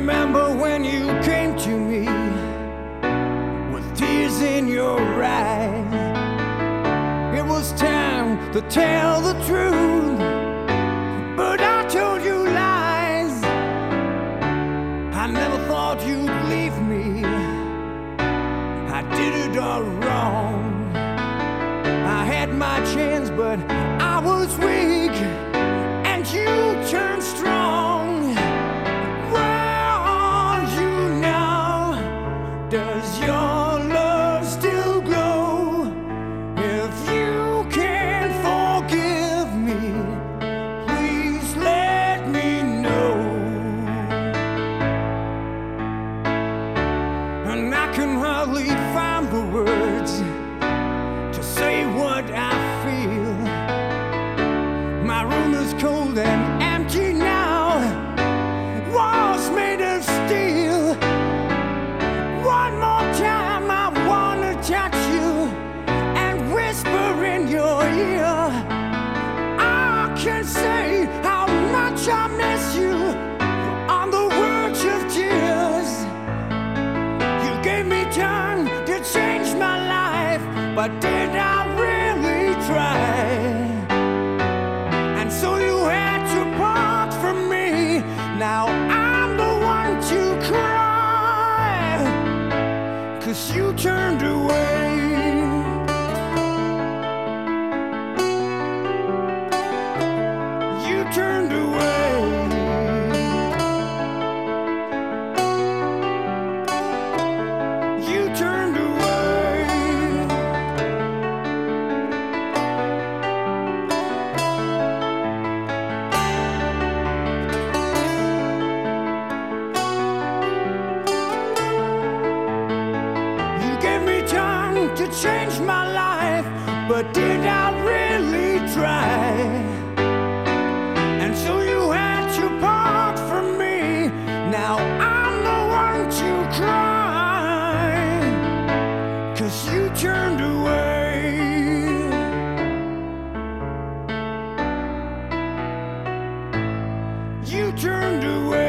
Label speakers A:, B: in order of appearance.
A: remember when you came to me with tears in your eyes. It was time to tell the truth, but I told you lies. I never thought you'd leave me. I did it all wrong. I had my chance, but I was weak, and you turned strong. Where are you now? Does your love still glow? If you can't forgive me, please let me know. And I can hardly find the words to say what I feel. My room is cold and empty now, walls made of steel. One more time I wanna touch you and whisper in your ear. I can't say how much I miss you on the verge of tears. You gave me time to change my life, but did I really try? And so you had to part from me. Now I'm the one to cry, 'cause you turned away. You turned away. You turned away. You gave me time to change my life, but did I really try? And so you had to part from me. Now I'm the one to cry, 'cause you turned away. You turned away.